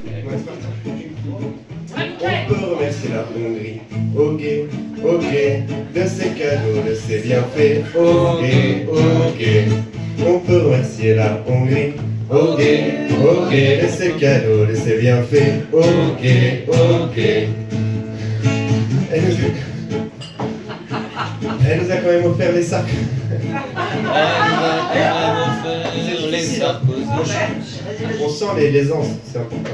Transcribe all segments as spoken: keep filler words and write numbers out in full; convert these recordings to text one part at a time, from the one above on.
On peut remercier la Hongrie, ok, ok, de ses cadeaux, de ses bienfaits, ok, ok. On peut remercier la Hongrie, ok, ok, de ses cadeaux, de ses bienfaits, ok, ok. Elle nous, Elle nous a quand même offert les sacs. Les sacs. On sent les aisances, c'est important.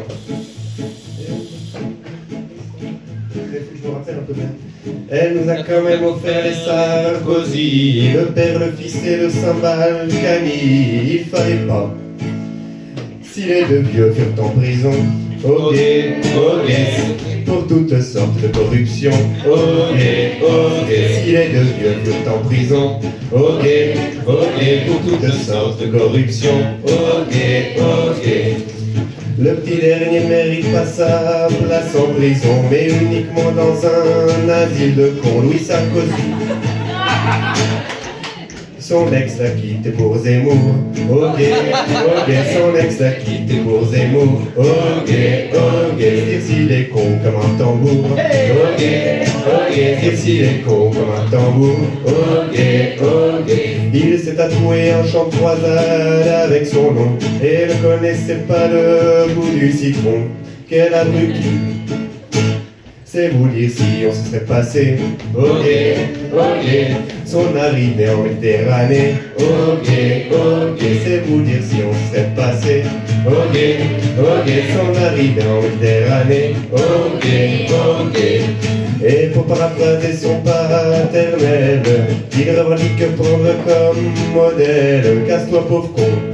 Je me rappelle un peu bien. Elle nous a quand même offert les Sarkozy, le père, le fils et le cymbale Camille. Il fallait pas. Si les deux vieux furent en prison, ok, ok, pour toutes sortes de corruption, ok, ok. Si les deux vieux furent en prison, ok, ok, pour toutes sortes de corruption, ok, ok. Le petit dernier mérite pas sa place en prison, mais uniquement dans un asile de cons. Louis Sarkozy, son ex l'a quitté pour Zemmour, ok, ok. Son ex l'a quitté pour Zemmour, ok, ok. Dire s'il est con comme un tambour, ok, ok. Dire s'il est con comme un tambour, ok, ok. Il s'est tatoué un champ de croisade avec son nom et ne connaissait pas le goût du citron. Quel abruti, c'est vous dire si on se serait passé, ok, ok. Son arrivée en Méditerranée, ok, ok. C'est vous dire si on se serait passé, ok, ok. Son arrivée en Méditerranée, ok, ok. Et pour paraphraser son paternel, il revendique prendre comme modèle. Casse-toi pauvre con,